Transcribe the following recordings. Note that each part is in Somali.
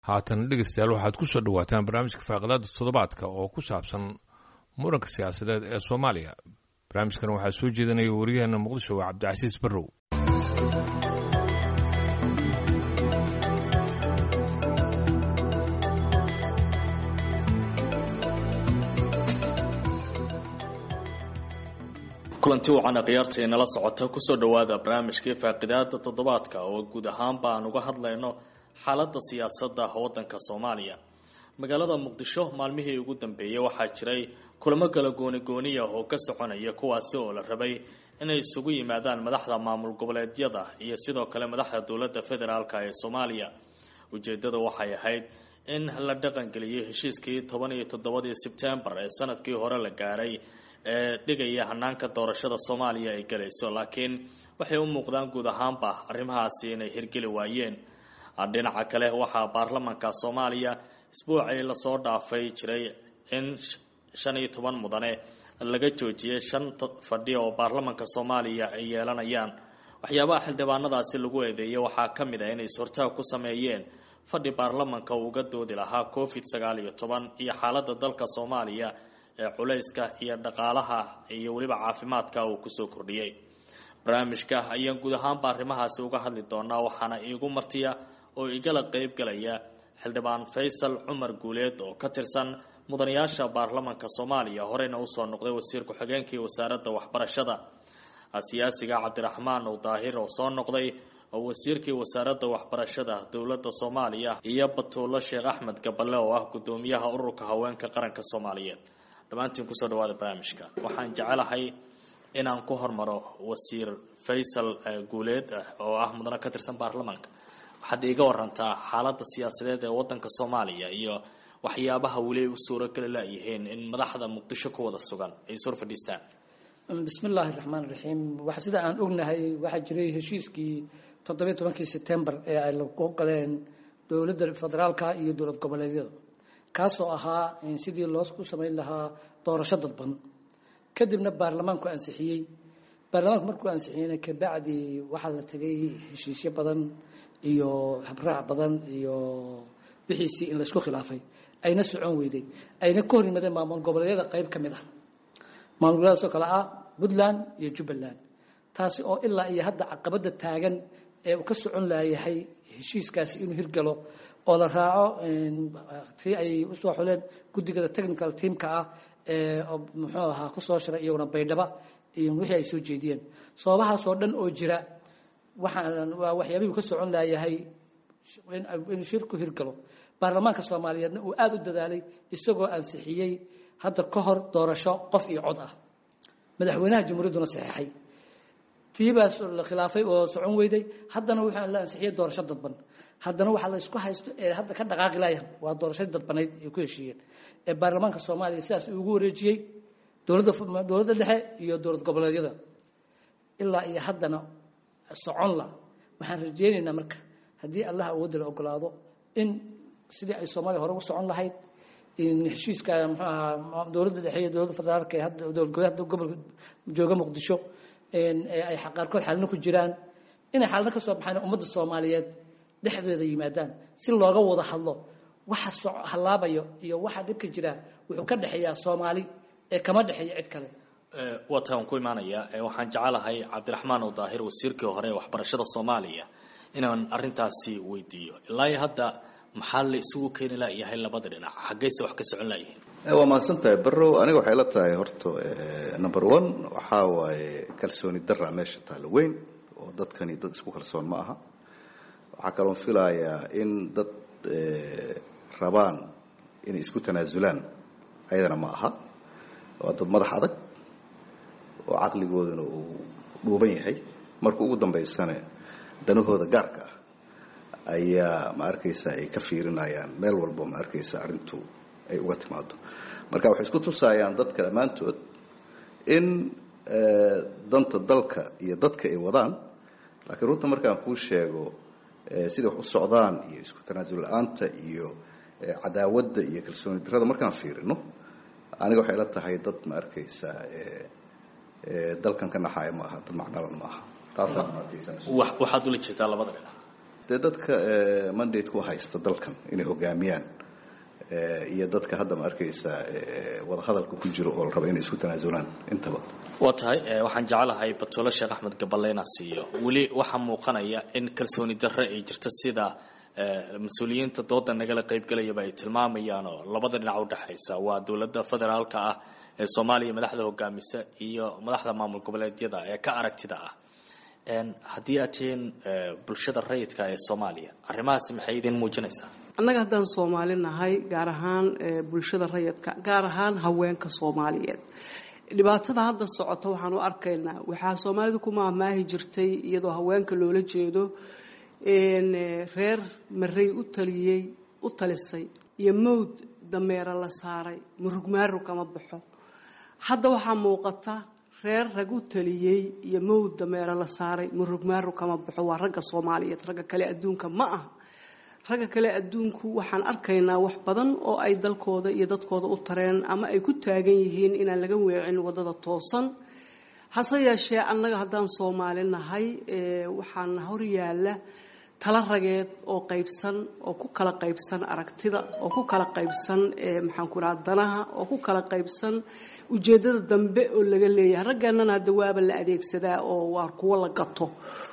haatan dhegeystayaal waxaad ku soo dhawaataan barnaamijka faaqadaada toddobaadka oo ku saabsan muranka siyaasadeed ee Soomaaliya. Barnaamijkan waxaa soo jeedinaya wariyaheena Muqdisho waa Cabdicasiis Barrow. kulanti wacan qiyaarteena la socota ku soo dhawaada barnaamijka faaqadaada toddobaadka oo guud ahaan baan uga hadlayno xaaladda siyaasadda waddanka Soomaaliya. magaalada Muqdisho maalmihii ugu dambeeyay waxaa jiray kulamo kala gooni oo ka soconaya kuwaasi oo la rabay inay isugu yimaadaan madaxda maamul goboleedyada iyo sidoo kale madaxda dawladda federaalka ee Soomaaliya. ujeedadu waxay ahayd in la dhaqan geliyo heshiiskii 17 September ee sanadkii hore la gaaray ee dhigaya hanaanka doorashada Soomaaliya ay galayso, laakiin waxay u muuqdaan guud ahaanba arrimahaasi inay hirgeli waayeen. dhinaca kale waxaa baarlamaanka Soomaaliya isbuucii la soo dhaafay jiray in 15 mudane laga joojiyay 5 fadhi oo baarlamaanka Soomaaliya ay yeelanayaan. waxyaabaha xildhibaanadaasi lagu eedeeyay waxaa ka mid ah inay sortaag ku sameeyeen fadhi baarlamaanka uga doodi lahaa COVID-19 iyo xaaladda dalka Soomaaliya ee culayska iyo dhaqaalaha iyo waliba caafimaadka uu ku soo kordhiyay. barnaamijka ayaan guud ahaanba arrimahaasi uga hadli doonaa, waxaana iigu martiya oo igala qayb galaya xildhibaan Faysal Cumar Guuleed oo ka tirsan mudanayaasha baarlamaanka Soomaaliya, horeyna u soo noqday wasiir ku-xigeenkii wasaaradda waxbarashada, siyaasiga Cabdiraxmaan Daahir oo soo noqday wasiirkii wasaaradda waxbarashada dawladda Soomaaliya, iyo Batuulo Sheekh Axmed Gaballe oo ah gudoomiyaha ururka haweenka qaranka Soomaaliyeed. dhamaantiin ku soo dhawaada barnaamijka. waxaan jecelahay inaan ku hormaro wasiir Faysal Guuleed oo ah mudane ka tirsan baarlamaanka. waxaad iiga warantaa xaaladda siyaasadeed ee waddanka Soomaaliya iyo waxyaabaha weli u suuragal leeyihiin in madaxda Muqdisho ku wada sugan ay soo fadhiistaan. bismillaahir rahmaanir rahiim. waxa sida aan ognahay waxa jiray heshiiskii 17 September ee ay la go'galeen dawladda federaalka iyo dawlad goboleedyada, kaasoo ahaa in sidii loo ku sameyn lahaa doorasho dadban. kadibna baarlamaanku ansixiyay. baarlamaanku markuu ansixiyay ka bacdi waxa la tagay heshiisyo badan iyo habraac badan iyo wixii in la isku khilaafay ayna socon weyday, ayna ka hor yimaadeen maamul goboleedyada qayb ka mid ah. maamul goboleedyada kala ah Puntland iyo Jubbaland, taasi oo ilaa iyo hadda caqabada taagan ee uu ka socon laayahay heshiiskaasi inuu hirgalo oo la raaco tii ay u soo xuleen guddiga technical teamka ah ee muxuu ahaa ku soo shiray iyaguna baydhaba iyo wixii ay soo jeediyeen. sababahaas oo dhan oo jira waa waxyaabihii ka socon laayahay in shirku hirgalo. baarlamaanka Soomaaliyeedna uu aad u dadaalay isagoo ansixiyay hadda ka hor doorasho qof iyo cod ah. madaxweynaha jamhuuriyadduna saxeexay. tiibaas la khilaafay oo socon weyday, haddana waxaa la ansixiyay doorasho dadban. haddana waxa la isku haysto ee hadda ka dhaqaaqi laayay waa doorashada dadbaneyd ay ku heshiiyeen ee baarlamaanka Soomaaliya sidaas ugu wareejiyay dawladda dhexe iyo dawlad goboleedyada. ilaa iyo haddana socon la. waxaan rajeynaynaa marka haddii Allah awood la ogolaado in sidii ay Soomaaliya hore u socon lahayd in heshiiska dawladda dhexe iyo dawladda federaalka ee hadda dawlad goboleedka jooga Muqdisho ay xaqarkood xalna ku jiraan inay xalna ka soo baxaan ummadda Soomaaliyeed dhexdeeda yimaadaan si looga wada hadlo waxa halaabayo iyo waxa dhibka jira wuxuu ka dhaxeeyaa Soomaali ee kama dhaxeeyo cid kale. wataan ku imaanaya waxaan jecelahay Cabdiraxmaan Daahir wasiirkii hore ee waxbarashada Soomaaliya inaan arintaasi weydiiyo. ilaa hadda maxaa la isugu keeni lahayd labada dhinac, xageeyse wax ka socon lahayd? waa maasantahay Barrow. aniga waxay la tahay horto number 1 waxa waaye kalsooni darra meesha taalo weyn oo dadkani dad isku kalsoon ma aha. waxa kale oo filayaa in dad rabaan inay isku tanaasulaan ayadana ma aha. waa dad madax adag oo aqligooduna uu dhuuban yahay, marka ugu dambeysana danahooda gaarka ah ayaa ma arkaysa ay ka fiirinayaan meel walba ma arkaysa arintu ay uga timaado. marka waxay isku tusayaan dadka dhamaantood in danta dalka iyo dadka ay wadaan, laakiin runta markaan kuu sheego sida wax u socdaan iyo isku tanaasul la'aanta iyo cadaawadda iyo kalsooni darrada markaan fiirino, aniga waxay la tahay dad ma arkaysa dalkan ka naxay ma aha, dad macnalan ma aha. taasna ma arkaysa waxaad ula jeedaa labada dhinac. dee dadka mandate ku haysta dalkan inay hogaamiyaan iyo dadka hadda ma arkaysaa wada hadalka ku jiro oo la rabo inay isku tanaasulaan intaba waa tahay waxaan jecelahay Batuulo Sheekh Axmed Gabaleyna siiyo wali waxa muuqanaya in kalsooni darro ay jirto sida mas'uuliyiinta dooda nagala qayb galaya ay tilmaamayaan oo labada dhinac u dhaxaysa waa dawladda federaalka ah ee Soomaaliya madaxda hogaamisa iyo madaxda maamul goboleedyada ee ka aragtida ah haddii aad tihiin bulshada rayidka ee Soomaaliya arrimahaas maxay idin muujinaysaa annaga haddaan Soomaali nahay gaar ahaan bulshada rayidka gaar ahaan haweenka Soomaaliyeed dhibaatada hadda socota waxaan u arkaynaa waxa Soomaalidu ku maamaahi jirtay iyadoo haweenka loola jeedo reer maray u talisay iyo mowd dameera la saaray murugmaaru kama baxo hadda waxaa muuqata reer rag u taliyay iyo mowd dameera la saaray murugmaaru kama baxo waa ragga Soomaaliyeed ragga kale adduunka ma aha ragga kale adduunku waxaan arkaynaa wax badan oo ay dalkooda iyo dadkooda u tareen ama ay ku taagan yihiin inaan laga weecin wadada toosan hase yeeshee annaga haddaan Soomaali nahay waxaan hor yaalla tala rageed oo qaybsan oo ku kala qaybsan aragtida oo ku kala qaybsan maxaan ku raad danaha oo ku kala qaybsan ujeedada dambe oo laga leeyahay ragganana hadda waaba la adeegsadaa oo waa kuwa la gato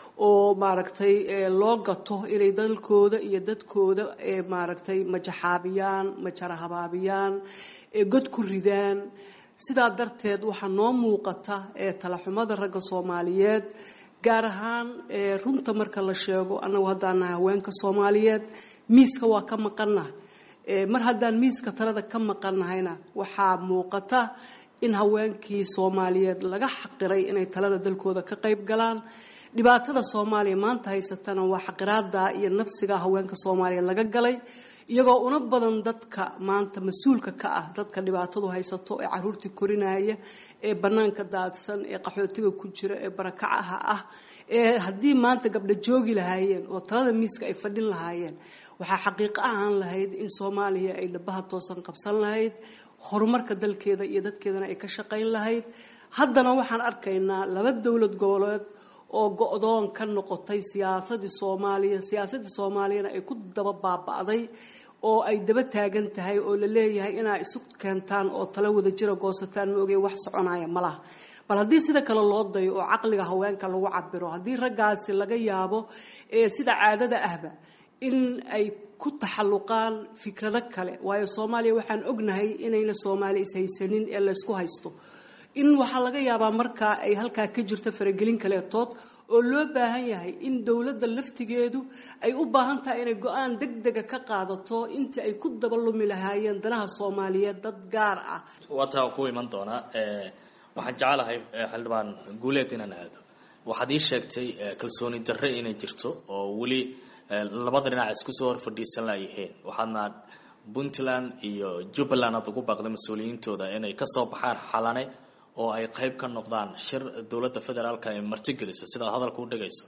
oo maaragtay loo gato inay dalkooda iyo dadkooda maaragtay majaxaabiyaan majarahabaabiyaan god ku ridaan sidaa darteed waxaa noo muuqata talaxumada ragga Soomaaliyeed gaar ahaan runta marka la sheego anagu haddaan nahay haweenka Soomaaliyeed miiska waa ka maqannahay mar haddaan miiska talada ka maqannahayna waxaa muuqata in haweenkii Soomaaliyeed laga xaqiray inay talada dalkooda ka qayb galaan dhibaatada Soomaaliya maanta haysatana waa xaqiraada iyo nafsiga haweenka Soomaaliya laga galay iyagoo una badan dadka maanta mas'uulka ka ah dadka dhibaatadu haysato ee caruurtii korinaya ee banaanka daadsan ee qaxootiga ku jira ee barakacaha ah ee haddii maanta gabdho joogi lahaayeen oo talada miiska ay fadhin lahaayeen waxaa xaqiiqo ahaan lahayd in Soomaaliya ay dhabaha toosan qabsan lahayd horumarka dalkeeda iyo dadkeedana ay ka shaqayn lahayd haddana waxaan arkaynaa laba dawlad goboleed oo go'doon ka noqotay siyaasadda Soomaaliyana ay ku daba baaba'day oo ay daba taagan tahay oo la leeyahay inay isu keentaan oo tala wada jira goosataan ma ogay wax soconaya malaha bal haddii sida kale loo dayo oo caqliga haweenka lagu cabiro haddii raggaasi laga yaabo sida caadada ahba in ay ku taxalluqaan fikrado kale waayo Soomaaliya waxaan ognahay inayna Soomaali is haysanin ee la isku haysto in waxa laga yaabaa marka ay halka ka jirto faragelin kale tood oo loo baahan yahay in dawladda laftigeedu ay u baahan tahay inay go'aan degdeg ah ka qaadato inta ay ku dabalumi lahaayeen danaha Soomaaliyeed dad gaar ah wata ku iman doona waxaan jecelahay xildhibaan guuleed inaan aado waxaad ii sheegtay kalsooni darre inay jirto oo wali labada dhinac isku soo hor fadhiisan laayeen waxaadna Puntland iyo Jubbaland aad ugu baaqday mas'uuliyiintooda inay ka soo baxaan xalane oo ay qayb ka noqdaan shir dawladda federaalka ee martigelisa sida hadalku u dhageyso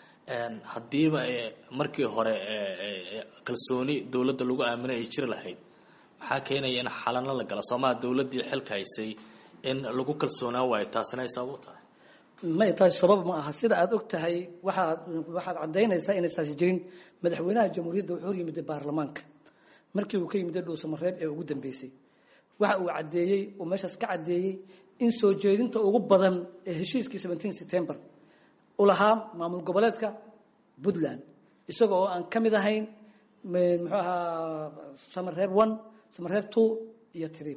hadiiba markii hore kalsooni dawladda lagu aaminay ay jir lahayd waxa keenaya in xalana la galo Soomaaliya dawladii xilka haysay in lagu kalsoonaa way taasina sabab tahay ma tahay sabab ma aha sida aad ogtahay waxaad cadeynaysaa in aysan jirin madaxweynaha jamhuuriyadda wuxuu yimid baarlamaanka markii uu ka yimid Dhuusamareeb ee ugu dambeysay waxa uu cadeeyay oo meeshaas ka cadeeyay in soo jeedinta ugu badan ee heshiiskii 17 September u lahaa maamul goboleedka Puntland isagoo oo aan kamid ahayn muxuu ahaa Samareeb 1 Samareeb 2 iyo 3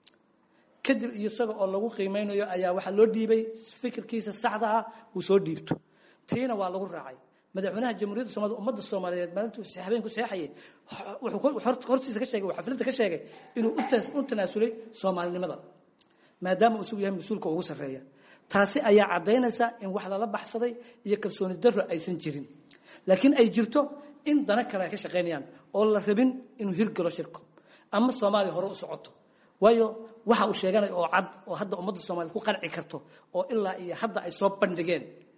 kadib isagoo oo lagu qiimeynayo ayaa waxa loo dhiibay fikirkiisa saxda ah uu soo dhiibto tiina waa lagu raacay madaxweynaha jamhuuriyadda Soomaaliya ummadda Soomaaliyeed maalintuu habeenku seexayay wuxuu hortiisa ka sheegay xafladda ka sheegay inuu u tanaasulay Soomaalinimada maadaama uu yahay mas'uulka ugu sareeya taasi ayaa cadeynaysa in wax la baxsaday iyo kalsooni darro aysan jirin laakiin ay jirto in dana kale ka shaqeynayaan oo la rabin inuu hirgalo shirko ama Soomaaliya hore u socoto waayo waxa uu sheeganay oo cad oo hadda ummadda Soomaaliyeed ku qanci karto oo ilaa iyo hadda ay soo bandhigeen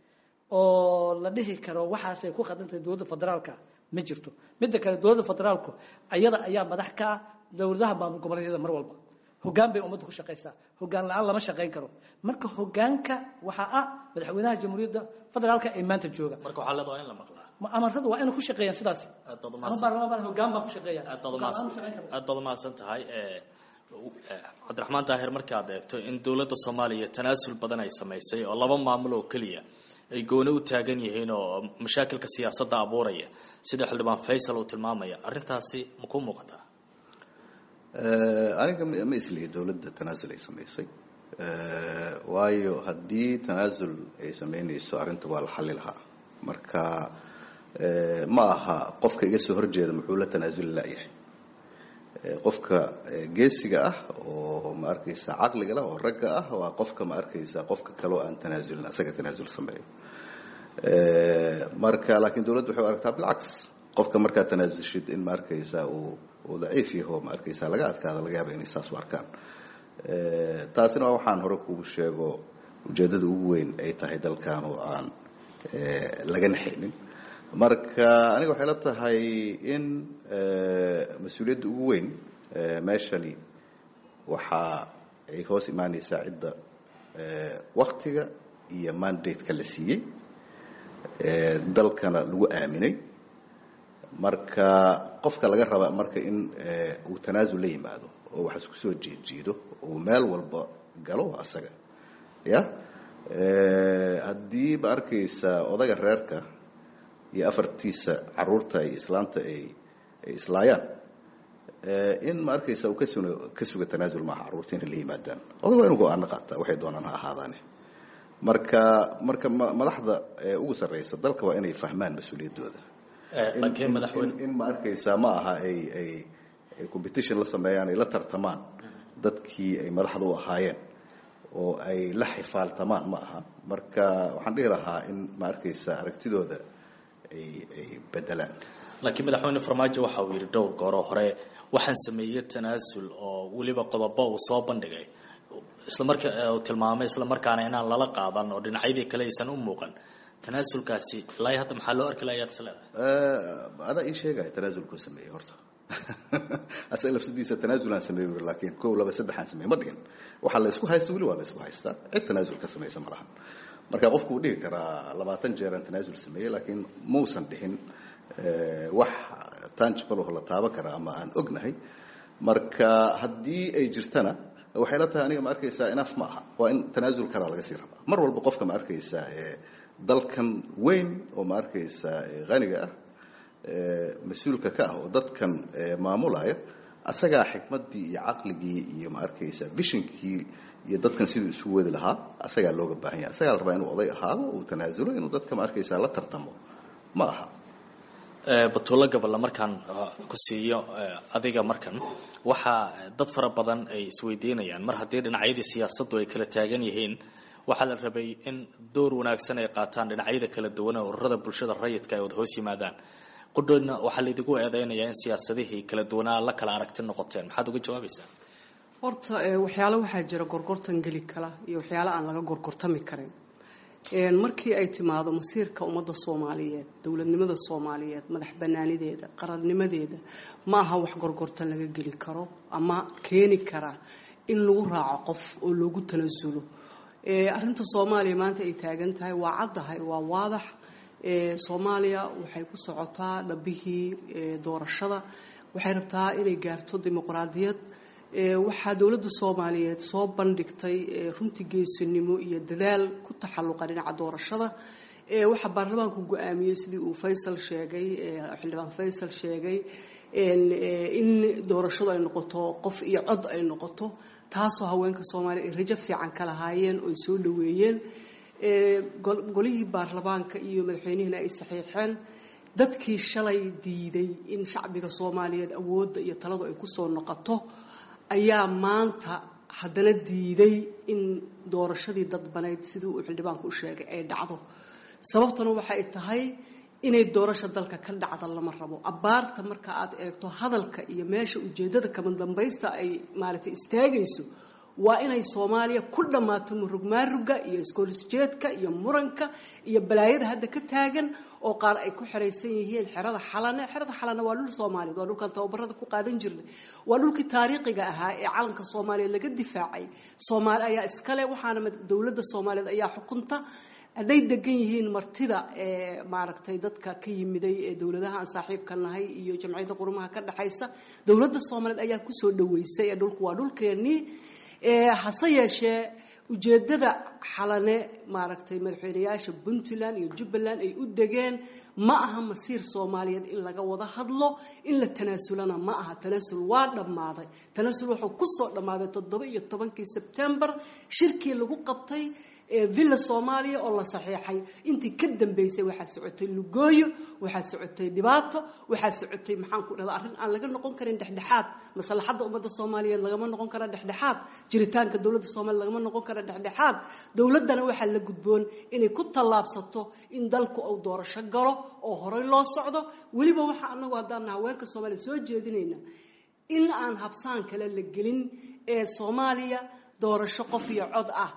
oo la dhihi karo waxaas ay ku qadantay dawladda federaalka ma jirto midda kale dawladda federaalku ayada ayaa madax ka ah dawladaha maamul goboleedyada mar walba hoggaan bay ummadda ku shaqeysaa hoggaan la'aan lama shaqeyn karo marka hoggaanka waxa ah madaxweynaha jamhuuriyadda federaalka ee maanta jooga marka waxa la doonayaa in la maqlaa amaradu waa inuu ku shaqeeyaan sidaas ama baarlamaan hoggaan baa ku shaqeeya aad baad mahadsan tahay cabdiraxmaan daahir markaad eegto in dowladda Soomaaliya tanaasul badan ay sameysay oo laba maamul oo kaliya ay gooni u taagan yihiin oo mashaakilka siyaasadda abuuraya sida xildhibaan Faysal uu tilmaamaya arrintaasi ma ku muuqataa aniga ma islihi dowladda tanaasul ay sameysay waayo haddii tanaasul ay sameynayso arrinta waa la xalli lahaa marka ma aha qofka iga soo horjeeda muxuu la tanaasul laayahay qofka geesiga ah oo ma arkaysa caqliga leh oo ragga ah waa qofka ma arkaysa qofka kale oo aan tanaasulin asaga tanaasul sameeyo marka laakiin dawladdu waxay aragtaa bilcaks qofka marka tanaasulshid in ma arkaysa uu daciif yahay ma arkaysa laga adkaado laga yaabo inay saas u arkaan taasina waxaan hore kugu sheego ujeedada ugu weyn ay tahay dalkan oo aan laga naxaynin marka aniga waxay la tahay in mas'uuliyadda ugu weyn meeshani waxa ay hoos imaanaysaa cidda waqtiga iyo mandate-ka la siiyey dalkana lagu aaminay marka qofka laga raba marka in uu tanaasul la yimaado oo wax isku soo jeejiido oo meel walba galo asaga ya haddii ba arkaysa odaga reerka iyo afartiisa caruurta ay islaanta ay islaayaan in ma arkaysa uu ka suga tanaasul maaha caruurta inay la yimaadaan odaga waa inuu go-aano qaataa waxay doonaan ha ahaadaane marka madaxda ugu sarreysa dalka waa inay fahmaan mas-uuliyaddooda in ma arkaysa ma aha ay competition la sameeyaan ay la tartamaan dadkii ay madaxda u ahaayeen oo ay la xifaaltamaan ma aha marka waxaan dhihi lahaa in ma arkaysa aragtidooda ay bedelaan laakiin madaxweyne Farmaajo waxa uu yiri dhowr goor hore waxaan sameeyay tanaasul oo waliba qodobo uu soo bandhigay isla markaa uu tilmaamay isla markaana inaan lala qaadan oo dhinacyadii kale aysan u muuqan tanaasulkaasi ilaa hadda maxaa loo arki lahayaa salaada ada ii sheegay tanaasulku sameeyay horta asal lafsidiisa tanaazulan sameeyay laakiin 2 2 3 aan sameeyay ma dhigin waxa la isku haysto wali waa la isku haystaa cid tanaasul ka sameeyay ma lahan marka qofku uu dhigi karaa 20 jeer aan tanaasul sameeyay laakiin muusan dhihin wax tangible oo la taaban kara ama aan ognahay marka haddii ay jirtana waxay la tahay aniga ma arkaysaa enough ma aha waa in tanaasul kara laga sii rabaa mar walba qofka ma arkaysaa dalkan weyn oo ma arkaysa qaniga ah mas'uulka ka ah oo dadkan maamulaya asaga xikmadii iyo aqligii iyo ma arkaysa visionkii iyo dadkan sidoo isu wadi lahaa asaga looga baahan yahay asaga la rabaa inuu oday ahaado oo tanaasulo inuu dadka ma arkaysa la tartamo ma aha batoola gabadha markaan ku siiyo adiga markan waxa dad fara badan ay isweydiinayaan mar haddii dhinacyadii siyaasaddu ay kala taagan yihiin waxa la rabay in door wanaagsan ay qaataan dhinacyada kala duwan oo ururada bulshada rayidka ay wada hoos yimaadaan qodobna waxa la idigu eedeynayaa in siyaasadihii kala duwanaa la kala aragti noqoteen maxaad uga jawaabaysaa horta waxyaalo waxaa jira gorgortan gali kala iyo waxyaalo aan laga gorgortami karin markii ay timaado masiirka ummadda Soomaaliyeed dawladnimada Soomaaliyeed madax banaanideeda qarannimadeeda ma aha wax gorgortan laga gali karo ama keeni kara in lagu raaco qof oo loogu tanasulo arrinta Soomaaliya maanta ay taagan tahay waa caddahay waa waadax Soomaaliya waxay ku socotaa dhabihii doorashada waxay rabtaa inay gaarto dimuqraadiyad waxa dawladda Soomaaliyeed soo bandhigtay runtii geesinimo iyo dadaal ku taxalluqa dhinaca doorashada waxa baarlamaanku go'aamiyay sidii uu Faysal sheegay xildhibaan Faysal sheegay in doorashadu ay noqoto qof iyo cod ay noqoto taasoo haweenka Soomaaliyeed ay rajo fiican ka lahaayeen oo ay soo dhaweeyeen golihii baarlamaanka iyo madaxweynaha ay saxiixeen dadkii shalay diiday in shacbiga Soomaaliyeed awoodda iyo taladu ay ku soo noqoto ayaa maanta haddana diiday in doorashadii dadbaneyd sidii uu xildhibaanku u sheegay ay dhacdo sababtuna waxa ay tahay inay doorasho dalka ka dhacdo lama rabo abaarta marka aad eegto hadalka iyo meesha ujeedada kama dambaysta ay maaragtay istaagayso waa inay Soomaaliya ku dhamaato murugmaaruga iyo iskooljeedka iyo muranka iyo balaayada hadda ka taagan oo qaar ay ku xireysan yihiin xerada xalana waa dhul Soomaaliyeed waa dhulkan tababarada ku qaadan jirnay waa dhulkii taariikhiga ahaa ee calanka Soomaaliya laga difaacay Soomaaliya ayaa iskale waxaana dawladda Soomaaliyeed ayaa xukunta hadday degan yihiin martida maaragtay dadka ka yimiday ee dowladaha aan saaxiibka nahay iyo jamciyadda qurumaha ka dhaxaysa dowladda Soomaaliyeed ayaa ku soo dhaweysay dhulku waa dhulkeenii hase yeeshee ujeedada xalane maaragtay madaxweynayaasha Puntland iyo Jubbaland ay u degeen ma aha masiir Soomaaliyeed in laga wada hadlo in la tanaasulana ma aha tanaasul waa dhamaaday tanaasul wuxuu ku soo dhamaaday 17 September shirkii lagu qabtay villa Soomaaliya oo la saxiixay intii ka dambeysay waxa socotay lugooyo waxa socotay dhibaato waxa socotay maxaan ku dhadaa arrin aan laga noqon karin dhexdhexaad maslaxada ummadda Soomaaliyeed laga ma noqon kara dhexdhexaad jiritaanka dawladda Soomaaliya laga ma noqon kara dhexdhexaad dawladana waxa la gudboon inay ku tallaabsato in dalku uu doorasho galo oo horay loo socdo waliba waxa anagu hadaan haweenka Soomaaliya soo jeedinayna in aan habsaan kale la gelin ee Soomaaliya doorasho qof iyo cod ah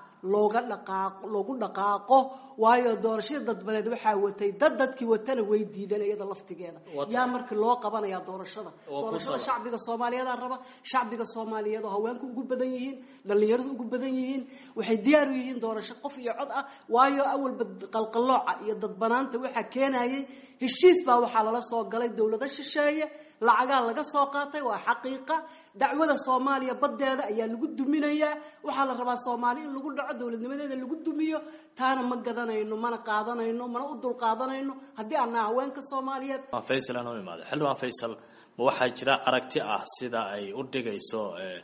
loogu dhaqaaqo waayo doorashada dadbaneed waxa watay dadkii watana way diideen iyada laftigeeda yaa markii loo qabanaya doorashada shacbiga Soomaaliyeed raba shacbiga Soomaaliyeed oo haweenku ugu badan yihiin dhalinyaradu ugu badan yihiin waxay diyaar u yihiin doorasho qof iyo cod ah waayo awalba qalqalooca iyo dadbanaanta waxa keenayay heshiis baa waxa la soo galay dawladda shisheeye lacaga laga soo qaatay waa xaqiiqa dacwada Soomaaliya badeeda ayaa lagu duminayaa waxa la rabaa Soomaaliya in lagu dhaco dawladnimadeeda lagu dumiyo taana ma gadanayno mana qaadanayno mana u dul qaadanayno hadii aan haweenka Soomaaliyeed Faysal aan u imaado xilwan Faysal ma waxa jira aragti ah sida ay u dhigayso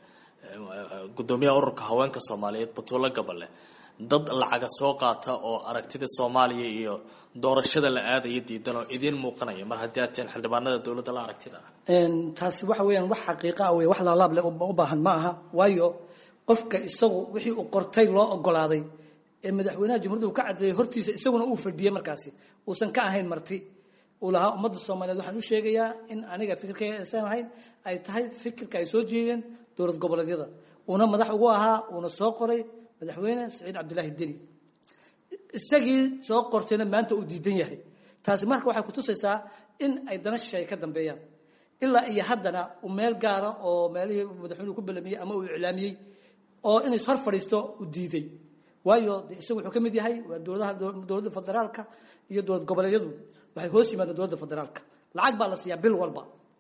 gudoomiyaha ururka haweenka Soomaaliyeed Batuulo Gabale dad lacaga soo qaata oo aragtida Soomaaliya iyo doorashada la aadayo diidan oo idin muuqanaya mar haddii aad teen xildhibaanada dawladda la aragtida taasi waxa weeyaan wax xaqiiqo ah wax la laab leh u baahan ma aha waayo qofka isagu wixii uu qortay loo ogolaaday ee madaxweynaha jamhuuriyadda uu ka cadeeyay hortiisa isaguna uu fadhiyay markaasi uusan ka ahayn marti uu lahaa ummadda Soomaaliyeed waxaan u sheegayaa in aniga fikirkayga aysan ahayn ay tahay fikirka ay soo jeedeen dowlad goboleedyada una madax ugu ahaa una soo qoray madaxweyne Saciid Cabdullaahi Deni isagii soo qortayna maanta uu diidan yahay taasi marka waxay ku tusaysaa in ay dana shay ka dambeeyaan ilaa iyo haddana uu meel gaar ah oo meelihii madaxweynuhu ku balamiyay ama uu iclaamiyay oo inay soo fadhiisto u diiday waayo isagu wuxuu ka mid yahay dowladda federaalka iyo dowlad goboleedyadu waxay hoos yimaadeen dowladda federaalka lacag baa la siiyaa bil walba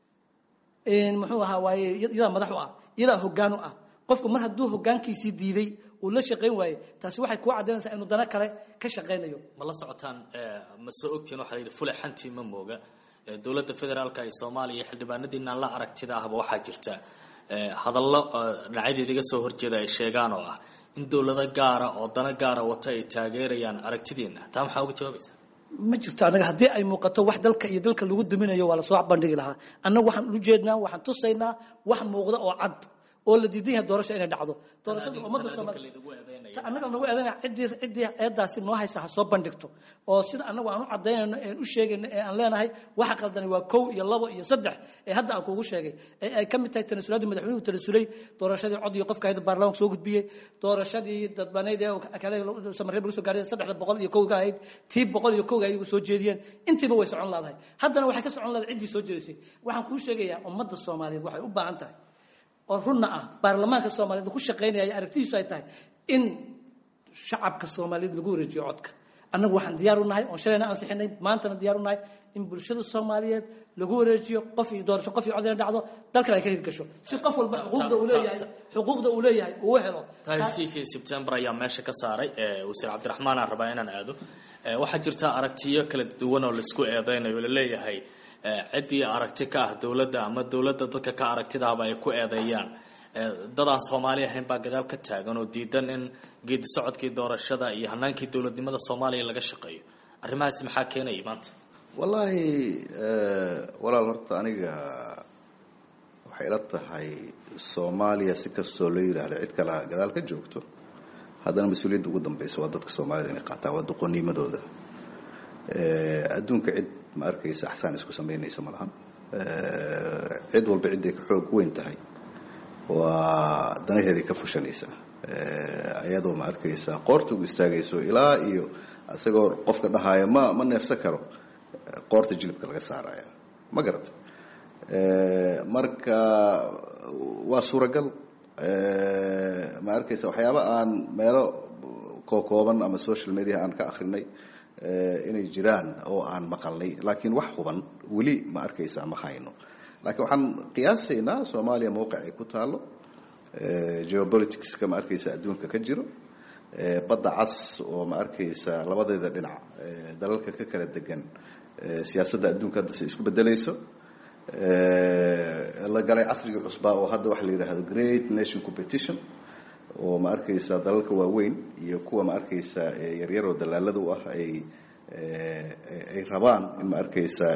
muxuu ahaa waaye iyada madax u ah iyada hoggaan u ah qofku mar hadduu hoggaankiisii diiday uu la shaqeyn waayo taasi waxay ku cadeynaysaa inuu dana kale ka shaqeynayo ma la socotaan ma soo ogtiin waxa la yidhi fule xantii ma mooga dowladda federaalka ee Soomaaliya xildhibaanadiina la aragtida ahba waxa jirta hadallo dhinacyada iga soo horjeeda ay sheegaan oo ah in dawlada gaara oo dana gaara wata ay taageerayaan aragtidiina taa maxaa uga jawaabaysaa ma jirto anaga hadii ay muuqato wax dalka iyo dalka lagu duminayo waa la soo bandhigi lahaa annagu waxaan u jeednaa waxaan tusaynaa wax muuqda oo cad oo la diidan yahay doorasho inay dhacdo doorashada ummadda Soomaaliyeed annaga nagu eedanaa cidii eedaasi noo haysa soo bandhigto oo sida annagu aan u cadeynayno ee u sheegayno ee aan leenahay waxa qaldan waa 1 iyo 2 iyo 3 ee hadda aan kuugu sheegay ay ka mid tahay tanasuladii madaxweynuhu tanasulay doorashadii cod iyo qofka hay'adda baarlamaanka soo gudbiyay doorashadii dadbaneed ee kale samareeb lagu soo gaaray 300 iyo 1 ahayd tii 100 iyo 1 ay soo jeediyeen intiiba way socon laadahay haddana waxay ka socon laadahay cidii soo jeedisay waxaan kuu sheegayaa ummadda Soomaaliyeed waxay u baahan tahay oo runna ah baarlamaanka Soomaaliyeed ku shaqeynaya aragtiisu ay tahay in shacabka Soomaaliyeed lagu wareejiyo codka annagu waxaan diyaar u nahay oo shalayna ansixinay maantana diyaar u nahay in bulshada Soomaaliyeed lagu wareejiyo qof iyo doorasho qof iyo cod ay dhacdo dalka ay ka hirgasho si qof walba xuquuqda uu leeyahay uu helo taariikhii September ayaa meesha ka saaray wasiir Cabdiraxmaan aan rabaa inaan aado waxa jirta aragtiyo kala duwan oo la isku eedeynayo la leeyahay cidii aragti ka ah dawladda ama dawladda dadka ka aragtidaaba ay ku eedeeyaan dadaan Soomaaliya ahayn baa gadaal ka taagan oo diidan in geed socodkii doorashada iyo hanaankii dawladnimada Soomaaliya laga shaqeeyo arrimahaas maxaa keenay maanta wallahi walaal horta aniga waxay la tahay Soomaaliya si kastoo loo yiraahdo cid kale gadaal ka joogto haddana mas'uuliyadda ugu dambaysa waa dadka Soomaalida inay qaataan waa doqonimadooda adduunka cid ma arkaysa axsaan isku sameynaysa malahan cid walba cid ay ka xoog weyn tahay waa danaheedii ka fushanaysa ayadoo ma arkaysa qoorta ugu istaagayso ilaa iyo asagoo qofka dhahaaya ma neefsan karo qoorta jilibka laga saaraya ma garata marka waa suuragal ma arkaysa waxyaabo aan meelo kooban ama social media aan ka akhrinay inay jiraan oo aan maqalnay laakiin wax huban weli ma arkaysaa ma hayno laakiin waxaan qiyaasaynaa Soomaaliya mowqic ay ku taalo geopolitics ma arkaysaa adduunka ka jiro badda cas oo ma arkaysaa labadeeda dhinac dalalka ka kala degan siyaasadda adduunka hadda isku bedelayso la galay casriga cusbaa oo hadda waxa la yiraahdo great nation competition oo ma arkaysaa dalalka waaweyn iyo kuwa ma arkaysaa yaryar oo dalaalada u ah ay rabaan in ma arkaysaa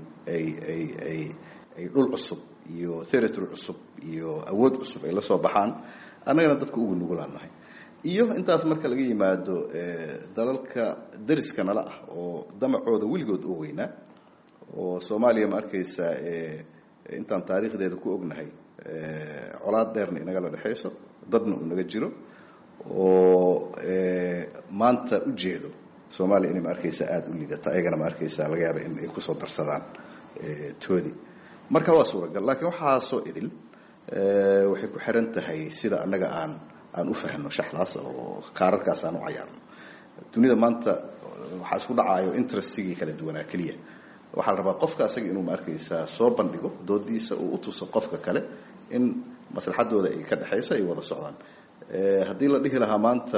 ay dhul cusub iyo territory cusub iyo awood cusub ay la soo baxaan annagana dadka ugu nugulaanahay iyo intaas marka laga yimaado dalalka dariska nala ah oo damacooda weligood oo weynaa oo Soomaaliya ma arkaysaa intaan taariikhdeeda ku ognahay colaad dheerna inaga la dhaxayso dadna uu naga jiro oo maanta u jeedo Soomaaliya inay ma arkaysaa aad u liidata ayagana ma arkaysaa laga yaabo in ay ku soo darsadaan toodi marka waa suuragal laakiin waxa soo idil waxay ku xiran tahay sida annaga aan u fahno shaxlaas oo kaararkaas aan u cayaarno dunida maanta waxa isku dhacayo interestigii kala duwanaa kaliya waxa la rabaa qofka asaga inuu ma arkaysaa soo bandhigo doodiisa oo u tuso qofka kale in maslaxadooda ay ka dhaxayso ay wada socdaan haddii la dhihi lahaa maanta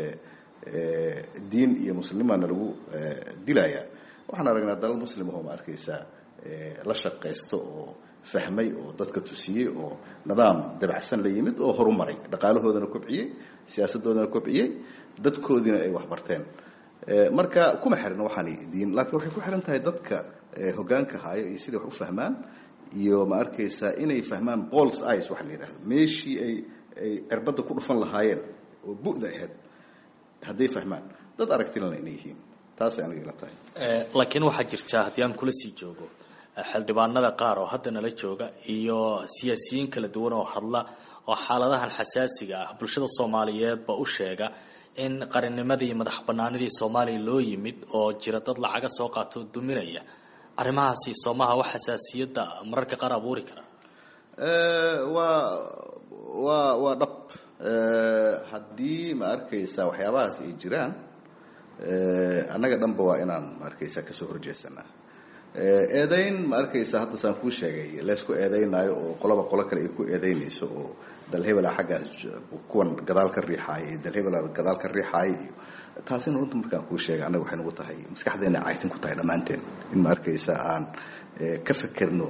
diin iyo muslimana lagu dilaya waxaan aragnaa dalal muslim oo ma arkaysaa la shaqeysto oo fahmay oo dadka tusiyay oo nidaam dabacsan la yimid oo horumaray dhaqaalahoodana kobciyay siyaasadoodana kobciyay dadkoodina ay wax barteen marka kuma xirna waxaan diin laakiin waxay ku xiran tahay dadka hoggaanka haayo iyo sida wax u fahmaan iyo ma arkaysaa inay fahmaan balls eyes waxa la yiraahdo meeshii ay cirbada ku dhufan lahaayeen oo bu'da ahayd hadday fahmaan dad aragtina inay yihiin taas ay aniga ila tahay laakiin waxa jirta haddii aan kula sii joogo xildhibaanada qaar oo hadda nala jooga iyo siyaasiyiin kala duwan oo hadla oo xaaladahan xasaasiga ah bulshada Soomaaliyeed ba u sheega in qarannimadii madax banaanidii Soomaaliya loo yimid oo jira dad lacag soo qaato duminaya arrimahaasi Soomaha wax xasaasiyada mararka qaar abuuri kara waa dhab haddii ma arkaysaa waxyaabahaas ay jiraan annaga dhanba waa inaan ma arkaysaa kasoo horjeesanaa eedayn ma arkaysaa hadda saan kuu sheegay laysku eedaynayo oo qolaba qolo kale ay ku eedaynayso oo dalhebela xaggaas kuwan gadaal ka riixaayay dalhebela gadaal ka riixaayay taasina runta markaan kuu sheegay annaga waxay nagu tahay maskaxdeena caytin ku tahay dhammaanteen in ma arkaysaa aan ka fekerno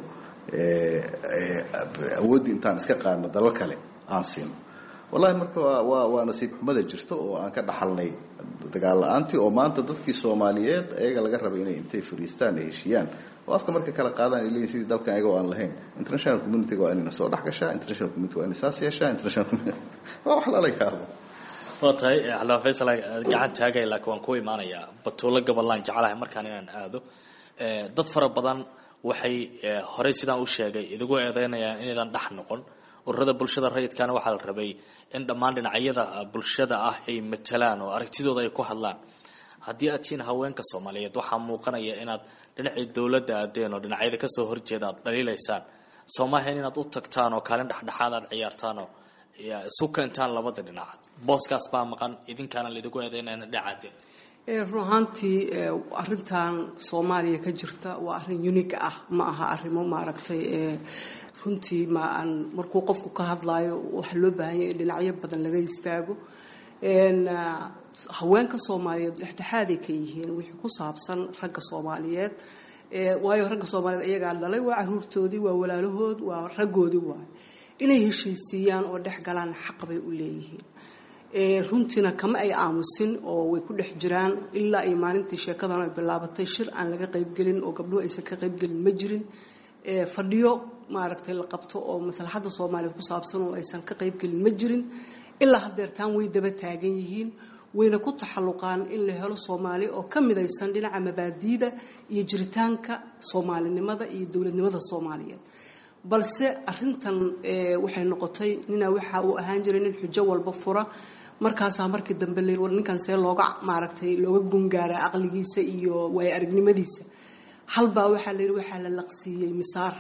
awooddii intaan iska qaadno dalal kale aan siino wallahi marka waa nasiib xumada jirto oo aan ka dhaxalnay dagaal la'aantii oo maanta dadkii Soomaaliyeed ayaga laga rabay inay intay fariistaan ay heshiyaan oo afka marka kala qaadaan ilaa sidii dalkan ayaga oo aan lahayn international community waa inay soo dhaxgashaa international community waa inay saas yeeshaa international community waa wax la yaabo waatay Axmed Faysal gacan taagay laakiin waan ku imaanayaa batuulo gabalaan jecelahay markaan inaan aado dad fara badan waxay horey sidaan u sheegay idigu eedeynayaan inaydan dhax noqon ururada bulshada rayidkana waxa la rabay in dhammaan dhinacyada bulshada ah ay matalaan oo aragtidooda ay ku hadlaan haddii aad tihiin haweenka Soomaaliyeed waxa muuqanaya inaad dhinacii dawladda aadeen oo dhinacyada ka soo horjeeda aad dhaliilaysaan Soomaaliya inaad u tagtaan oo kaalin dhexdhexaad aad ciyaartaan oo isu keentaan labada dhinac booskaas baa maqan idinkana lidigu eedeynayna dhacadeen ruuxantii arrintan Soomaaliya ka jirta waa arrin unique ah ma aha arrimo maaragtay runtii ma aan markuu qofku ka hadlayo waxa loo baahan yahay dhinacyo badan laga istaago haweenka Soomaaliyeed dhexdhexaad ay ka yihiin wixii ku saabsan ragga Soomaaliyeed waayo ragga Soomaaliyeed iyaga dhalay waa caruurtoodii waa walaalahood waa raggoodii waa inay heshiisiyaan oo dhex galaan xaq bay u leeyihiin runtiina kama ay aamusin oo way ku dhex jiraan ilaa ay maalintii sheekadan ay bilaabatay shir aan laga qayb gelin oo gabdhuhu aysan ka qayb gelin ma jirin fadhiyo maaragtay la qabto oo maslaxada Soomaaliyeed ku saabsan oo aysan ka qayb gelin ma jirin ilaa hadeertaan way daba taagan yihiin wayna ku taxalluqaan in la helo Soomaali oo ka midaysan dhinaca mabaadiida iyo jiritaanka Soomaalinimada iyo dawladnimada Soomaaliyeed balse arrintan waxay noqotay nina waxa uu ahaan jiray nin xujo walba fura markaas markii dambe leeyahay ninkan see looga maaragtay looga gungaara aqligiisa iyo way aragnimadiisa halba waxa leeyahay waxa la laqsiiyay misaar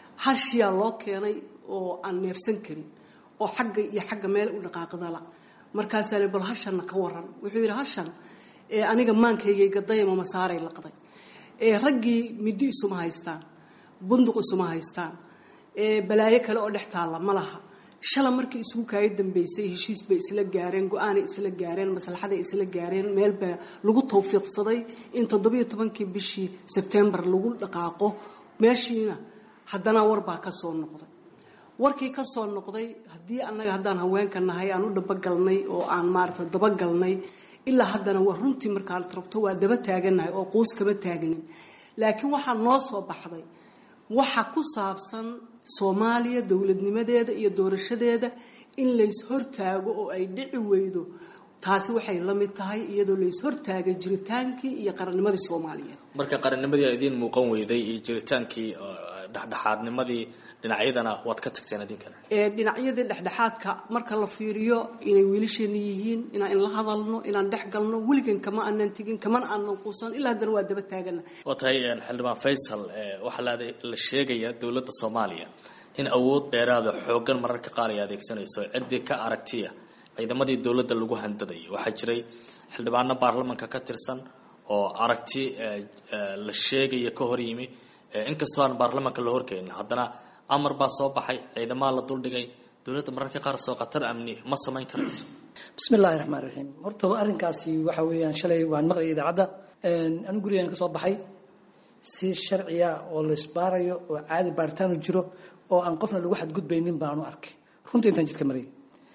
hashiya loo keenay oo aan neefsan karin oo xagga iyo xagga meel u dhaqaaqda la markaasaa le bal hashanna ka waran wuxuu yidhi hashan aniga maankaygayga dayama masaaray laqday raggii middi isuma haystaan bunduq isuma haystaan balaayo kale oo dhex taalla ma laha shala markii isugu kaaya dambeysay heshiis bay isla gaareen go-aanay isla gaareen maslaxaday isla gaareen meel baa lagu tawfiiqsaday in 17kii bishii September lagu dhaqaaqo meeshiina haddana war baa ka soo noqday warkii ka soo noqday haddii annaga haddaan haweenka nahay aan u dhabagalnay oo aan maaragtay dabagalnay ilaa haddana waa runtii markaan rabto waa daba taaganahay oo quus kama taagnin laakiin waxaa noo soo baxday waxa ku saabsan Soomaaliya dawladnimadeeda iyo doorashadeeda in la is hortaago oo ay dhici weydo taasi waxay la mid tahay iyadoo la is hortaagay jiritaankii iyo qarannimadii Soomaaliyeed marka qarannimadii ay idin muuqan weyday iyo jiritaankii dhexdhexaadnimadii dhinacyadana waad ka tagteen adinkana dhinacyadii dhexdhexaadka marka la fiiriyo inay wiilasheen yihiin inaan la hadalno inaan dhex galno weligan kama aanan tigin kama aanan quusan ilaa haddana waa daba taagana watay xildhibaan Faysal waxa la sheegaya dawladda Soomaaliya in awood dheeraad ah xoogan mararka qaar ay adeegsanayso cidii ka aragtiya ciidamadii dawladda lagu handaday waxa jiray xildhibaano baarlamaanka ka tirsan oo aragti la sheegaya ka hor yimi inkastoo aan baarlamaanka la horkeenin haddana amar baa soo baxay ciidamada la duldhigay dawladda mararka qaar soo qatar amni ma samayn karayso bismillaahir rahmaanir rahiim horta arrinkaasi waxa weeyaan shalay waan maqlay idaacada anu gurigaan ka soo baxay si sharciya oo la isbaarayo oo caadi baaritaan u jiro oo aan qofna lagu xadgudbaynin baan u arkay runtii intaan jidka maray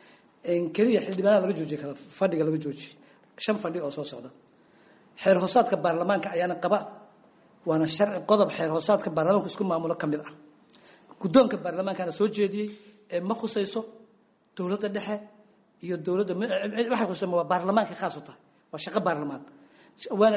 kaliya xildhibaanada laga joojiyay kala fadhiga laga joojiyay 5 fadhi oo soo socda xeer hoosaadka baarlamaanka ayaana qaba waana sharci qodob xeer hoosaadka baarlamaanka isku maamulo kamid ah guddoonka baarlamaankana soo jeediyay ma khusayso dawladda dhexe iyo dawladda waxa khusayso waa baarlamaanka khaas u tahay waa shaqo baarlamaan waana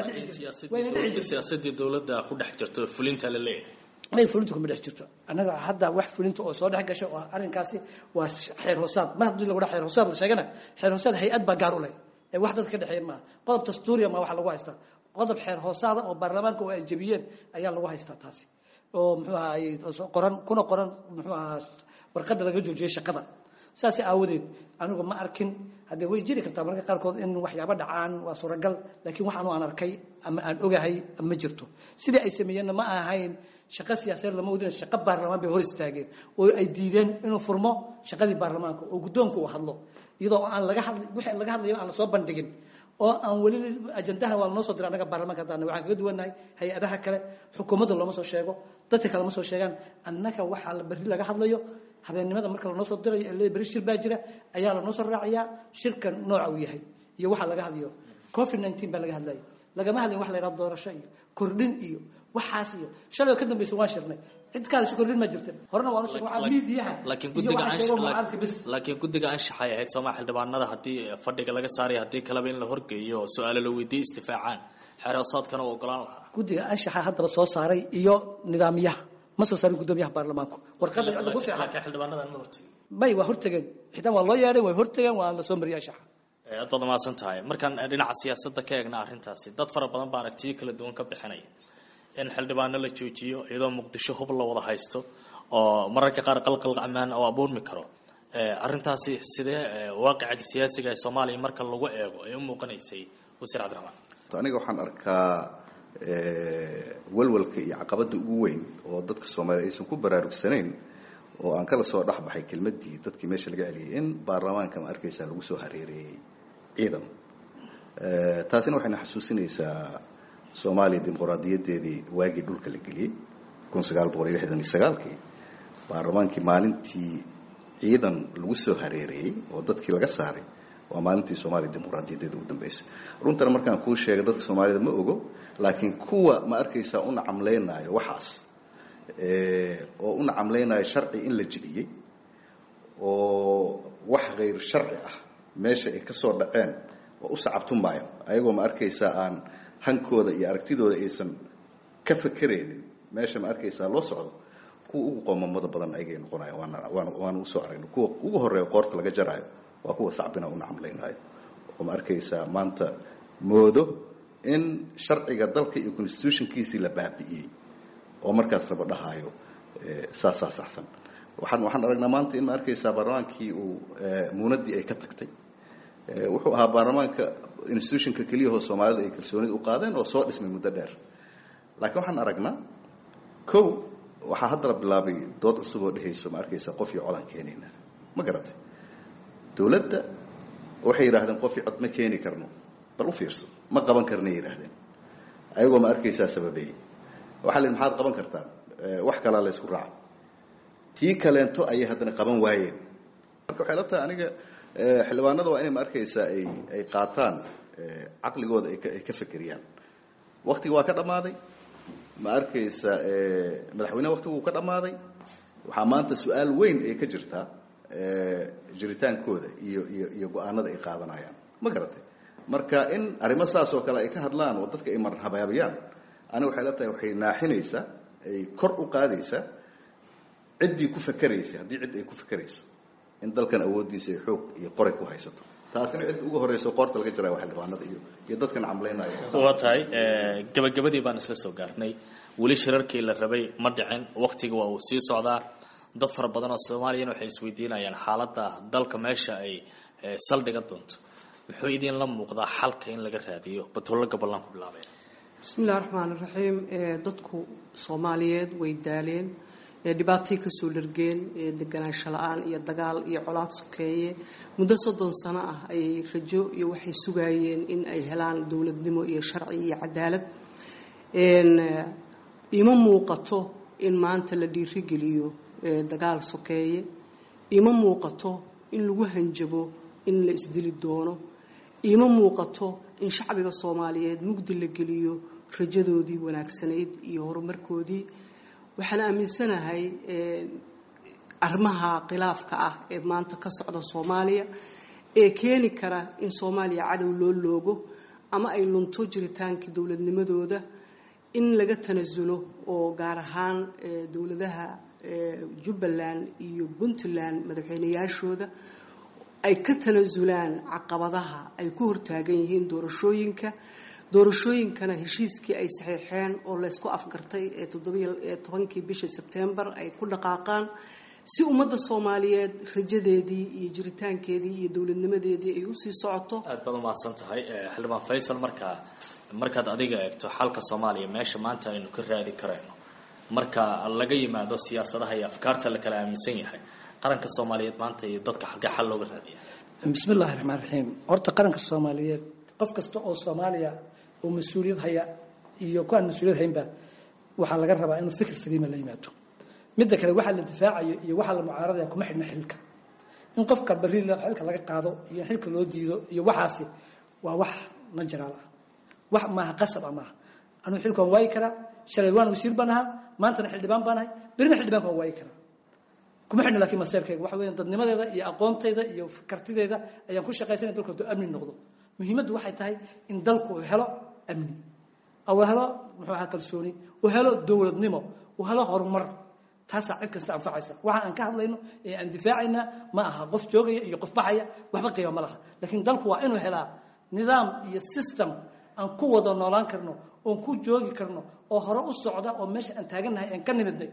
siyaasadii dawladda ku dhex jirto fulinta la leeyahay may fulinta kuma dhex jirto anaga hadda wax fulinta oo soo dhex gasho oo arrinkaasi waa xeer hoosaad ma hadii lagu xeer hoosaad la sheegana xeer hoosaad hay'ad baa gaar u leh wax dadka ka dhaxeeyay ma qodob dastuuriya ma waxa lagu haystaa qodob xeer hoosaada oo baarlamaanka ay jabiyeen ayaa lagu haystaa taasi oo muxuu ahaay qoran muxuu ahaa warqadda laga joojiyay shaqada saasi aawadeed anigu ma arkin hadii way jiri kartaa marka qaarkood in waxyaabo dhacaan waa suuragal laakiin waxaan aan arkay ama aan ogahay ma jirto sidii ay sameeyeen ma ahayn shaqo siyaasadeed lama wadin shaqo baarlamaan bay hor istaageen oo ay diideen inuu furmo shaqadii baarlamaanka oo guddoonku uu hadlo iyadoo aan laga hadlayo aan la soo bandhigin oo aan wali ajandaha waa noo soo diray anaga baarlamaanka hadana waxaan kaga duwanahay hay'adaha kale xukuumadda looma soo sheego dadka kale ma soo sheegaan annaka waxa la bari laga hadlayo habeenimada marka la noo soo diray ee bari shir baa jira ayaa la noo soo raaciyaa shirkan nooca uu yahay iyo waxa laga hadlayo COVID-19 baa laga hadlayay lagama hadlin wax la yiraahdo doorasho iyo kordhin iyo waxaas iyo shalay ka dambeysay waan shirnay cid kale soo kordhin ma jirtin horena waan soo waxa miidiyaha laakiin guddiga anshaxay ahayd Soomaaliya xildhibaanada hadii fadhiga laga saaray hadii kale in la horgeeyo su'aalo la weydiiyo istifaacaan xeer hoosaadkana oo golaan lahaa guddiga anshaxa hadaba soo saaray iyo nidaamiyaha ma soo saarin guddoomiyaha baarlamaanka warqadda lagu fiicnaa laakiin xildhibaanada ma hortagin bay waa hortageen xitaa waa loo yeeray way hortageen waa la soo mariyay anshaxa aad maasan tahay markaan dhinaca siyaasadda ka eegna arrintaasi dad fara badan baa aragtiyo kala duwan ka bixinaya in xildhibaano la joojiyo iyadoo Muqdisho hub la wada haysto oo mararka qaar qalqal amaan oo abuurmi karo arrintaasi sidee waaqica siyaasiga ee Soomaaliya marka lagu eego ay u muuqanaysay wasiir Cabdiraxmaan aniga waxaan arkaa walwalka iyo caqabada ugu weyn oo dadka Soomaaliyeed aysan ku baraarugsanayn oo aan kala soo dhaxbaxay kelmadii dadkii meesha laga celiyay in baarlamaanka ma arkaysa lagu soo hareereeyay ciidan taasina waxay xasuusinaysaa Soomaaliya dimuqraadiyadeedii waagii dhulka la geliyay 1969kii baarlamaankii maalintii ciidan lagu soo hareereeyay oo dadkii laga saaray waa maalintii Soomaaliya dimuqraadiyadeeda ugu dambeysay runtii markaan ku sheegay dadka Soomaalida ma ogo laakiin kuwa ma arkaysa una camleenayo waxaas oo una camleenayo sharci in la jiliyay oo wax غير sharci ah meesha ay ka soo dhaceen oo u sacabtumaayo ayagoo ma arkaysa aan hankooda iyo aragtidooda aysan ka fakareenin meesha ma arkaysa loo socdo kuwa ugu qoomamada badan ayay noqonayaan waan u soo aragnay kuwa ugu horeeyo qoorta laga jarayo waa kuwa sacbina una camleenayo oo ma arkaysa maanta moodo in sharciga dalka iyo constitutionkiisii la baabi'iyay oo markaas raba dhahayo saxsan waxaan aragnaa maanta in ma arkaysa baarlamaankii uu muunadii ay ka tagtay wuxuu ahaa baarlamaanka institutionka keliyahoo soomaalida ay kalsoonida u qaadeen oo soo dhismay muddo dheer laakiin waxaan aragnaa kow waxaa haddana bilaabay dood cusub oo dhehayso ma arkaysa qof iyo codaan keenayna ma garatay dowladda waxay yidhaahdeen qof iyo cod ma keeni karno bal u fiirso ma qaban karnay yidhaahdeen ayagoo ma arkaysaa sababeeyey waxaa la yidhi maxaad qaban kartaan wax kalaa la ysku raaca tii kaleento ayay haddana qaban waayeen marka waxay la tahay aniga xildhibaanada waa inay ma arkaysaa ay qaataan caqligooda ay ka fekeriyaan waktiga waa ka dhammaaday ma arkaysa madaxweyneha waktigu uu ka dhammaaday waxaa maanta su-aal weyn ay ka jirtaa jiritaankooda iyo go-aanada ay qaadanayaan ma garatay marka in arrimo saas oo kale ay ka hadlaan oo dadka ay marhabaabiyaan aniga waxay la tahay waxay naaxinaysaa ay kor u qaadaysaa ciddii ku fakeraysa haddii cid ay ku fakerayso in dalkan awooddiisa ay xoog iyo qoray ku haysato taasina cidda ugu horreyso qoorta laga jiraya waa xildhibaanada iyo dadkan camlaynaya waa tahay gabagabadii baan isla soo gaarnay weli shirarkii la rabay ma dhicin waktiga waa uu sii socdaa dad fara badan oo soomaaliyana waxay isweydiinayaan xaaladda dalka meesha ay saldhiga doonto muxuu idinla muuqdaa xalka in laga raadiyo batollo gaballaan ku bilaabeen bismi illahi raxmaan iraxiim dadku soomaaliyeed way daaleen dhibaatay kasoo dhargeen deganaansho la-aan iyo dagaal iyo colaad sokeeye muddo 30 sano ah ayay rajo iyo waxay sugayeen in ay helaan dowladnimo iyo sharci iyo cadaalad ima muuqato in maanta la dhiirigeliyo dagaal sokeeye ima muuqato in lagu hanjabo in la isdili doono ima muuqato in shacbiga Soomaaliyeed mugdi la geliyo rajadoodii wanaagsanayd iyo horumarkoodii waxaan aaminsanahay arrimaha khilaafka ah ee maanta ka socda Soomaaliya ee keeni kara in Soomaaliya cadow loo loogo ama ay lunto jiritaankii dowladnimadooda in laga tanasulo oo gaar ahaan dowladaha Jubbaland iyo Puntland madaxweynayaashooda ay ka tanasulaan caqabadaha ay ku hortaagan yihiin doorashooyinkana heshiiskii ay saxiixeen oo la isku afgartay 17 bisha September ay ku dhaqaaqaan si ummadda Soomaaliyeed rajadeedii iyo jiritaankeedii iyo dowladnimadeedii ay u sii socoto aad baad u mahadsan tahay xildhibaan Faysal markaad adiga eegto xalka Soomaaliya meesha maanta aynu ka raadi karayno marka laga yimaado siyaasadaha iyo afkaarta la kala aaminsan yahay qaranka Soomaaliyeed maanta iyo dadka xalka xal looga raadiyo bismillaahir rahmaanir rahiim horta qaranka Soomaaliyeed qof kasta oo Soomaaliya oo mas'uuliyad haya iyo ku aan mas'uuliyad haynba waxa laga rabaa inuu fikir saliim la yimaado midda kale waxa la difaacayo iyo waxa la mucaaradayo kuma xidhna xilka in qofka bariil xilka laga qaado iyo xilka loo diido iyo waxaasi waa wax najraal ah wax ma qasab ama anu xilkan way kara shalay waan wasiir banaha maanta xildhibaan banahay birna xildhibaan kan way kara kuma xidhna laakiin maseerkayga waxa weeyaan dadnimadeeda iyo aqoontayda iyo kartideeda ayaan ku shaqaysanay dalka amni noqdo muhiimaddu waxay tahay in dalku helo amni aw helo muxuu kalsooni oo helo dowladnimo oo helo horumar taas cid kasta anfacaysa waxa aan ka hadlayno ee aan difaacayna ma aha qof joogaya iyo qof baxaya waxba qiimo ma laha laakiin dalku waa inuu helaa nidaam iyo system aan ku wada noolaan karno oo ku joogi karno oo hore u socda oo meesha aan taaganahay aan ka nimidnay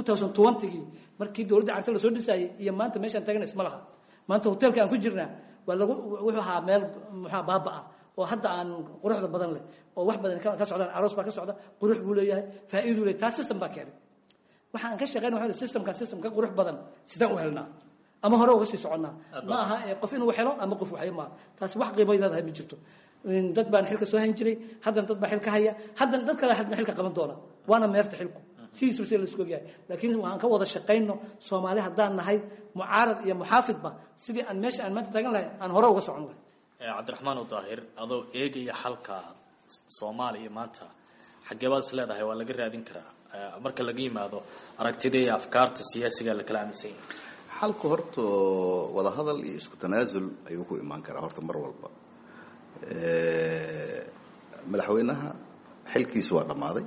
2020 markii dawladda carta la soo dhisay iyo maanta meesha aan taaganahay isma laha maanta hotelka aan ku jirnaa waa lagu wuxuu ahaa meel muxuu baaba ah oo hadda aan quruxda badan leh oo wax badan ka socdaan aroos baa ka socda qurux buu leeyahay faa'iido leeyahay taas system baa keenay waxa aan ka shaqeynaa waxa systemka qurux badan sida u helnaa ama hore uga sii soconnaa ma aha qof inuu helo ama qof waxay ma taas wax qiimo leedahay ma jirto dad baan xilka soo hayn jiray hadan dad baa xilka haya hadan dad kale hadna xilka qaban doona waana meerta xilku sidii soo la isku yahay laakiin waxaan ka wada shaqeyno Soomaali hadaan nahay mucaarad iyo muxaafidba sidii aan meesha aan maanta taagan lahayn aan hore uga socon lahayn Cabdiraxmaan Daahir adoo eegaya xalka Soomaaliya maanta xageebaad isleedahay waa laga raadin karaa marka laga yimaado aragtida iyo afkaarta siyaasiga la kala aaminsan yahay xalku horta wada hadal iyo isku tanaasul ayuu ku imaan karaa horta mar walba madaxweynaha xilkiisu waa dhamaaday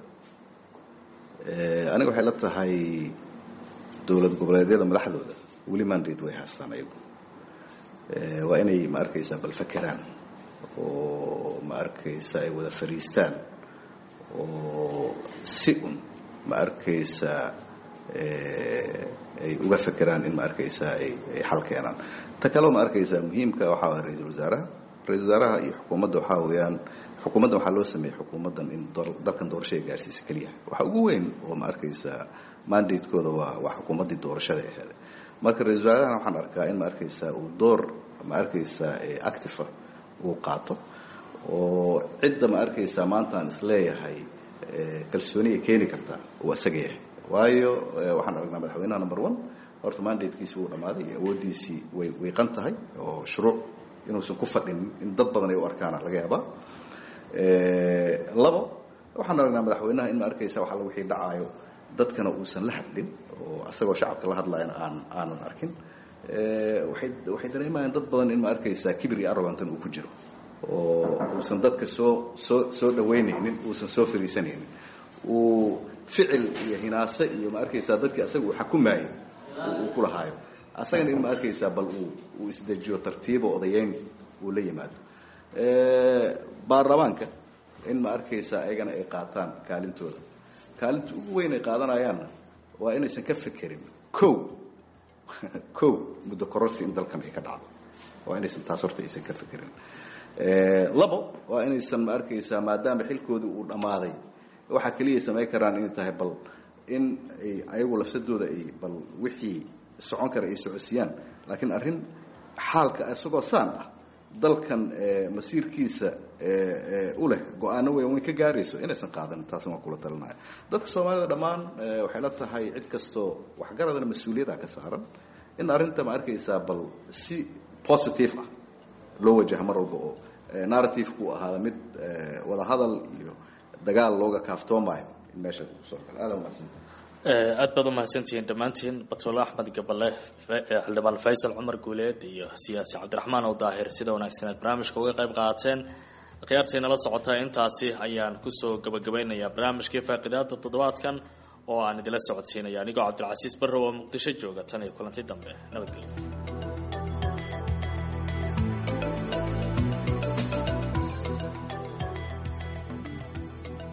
aniga waxay la tahay dowlad goboleedyada madaxdooda weli mandate way haystaan ayagu waa inay ma arkaysaa bal fakeraan oo ma arkaysaa ay wada fariistaan oo si ma arkaysaa ay uga fekeraan in ma arkaysaa ay xal keenaan. ta kaloo ma arkaysaa muhiimka waxaa waa ra-iisul wasaaraha iyo xukuumadda waxaa weeyaan xukuumadda waxaa loo sameeyey xukuumaddan in dalkan doorashada gaarsiisa keliya waxa ugu weyn oo ma arkaysaa mandatekooda waa xukuumaddii doorashada aheed. marka ra-iisul wasaarahana waxaan arkaa in ma arkaysaa uu door ma arkaysaa active uu qaato oo cidda ma arkaysaa maanta aan isleeyahay kalsooni ay keeni kartaa uu isaga yahay. waayo waxaan aragnaa madaxweynaha number 1 horta mandatekiisi wuu dhammaaday iyo awooddiisii way wiiqan tahay oo shuruuc inuusan ku fadhin in dad badan ay u arkaana laga yaabaa. labo waxaan aragnaa madaxweynaha in ma arkaysaa wax alla wixii dhacaayo dadkana uusan la hadlin oo asagoo shacabka la hadlayana aanan arkin. waxay dareemayaan dad badan in ma arkaysaa kibir iyo arrogantan uu ku jiro oo uusan dadka soo dhaweynaynin uusan soo fariisanaynin uu ficil iyo hinaase iyo ma arkaysaa dadkii asaga uu xukumayay uu ku lahaayo asagana in ma arkaysaa bal uu isdejiyo tartiibo odayeyn uu la yimaado. baarlamaanka in ma arkaysaa ayagana ay qaataan kaalinta ugu weyn ay qaadanayaanna waa inaysan ka fekerin kow muddo kororsi in dalkan ay ka dhacdo waa inaysan taas horta aysan ka fekerin. labo waa inaysan ma arkaysaa maadaama xilkooda uu dhammaaday waxaa keliya samayn karaan inay tahay bal in ay ayagu lafsadooda ay bal wixii socon kara ay socodsiiyaan laakiin arrin xaalka isagoo saan ah dalkan masiirkiisa u leh go-aano weyn ka gaarayso inaysan qaadan. taasna waan kula talinaya dadka soomaalida dhammaan waxay la tahay cid kastoo waxgaradana mas-uuliyadda ka saaran in arrinta ma arkaysaa bal si positive ah loo wajaha mar walba oo narrative-ku ahaada mid wada hadal iyo dagaal looga kaaftoomayo in meesha uu soo galo. aad aad baad u mahadsantihiin dhammaantiin Batole Axmed Gaballe, xildhibaan Faysal Cumar Guuleed iyo siyaasi Cabdiraxmaan oo daahir sida wanaagsan aad barnaamijka uga qayb qaateen. khiyaarteena la socota intaasi ayaan kusoo gabagabeynayaa barnaamijkii faaqidaada toddobaadkan oo aan idila socodsiinaya anigoo Cabdilcasiis Barrow oo Muqdisho jooga tan iyo kulanti dambe. nabadgelyo.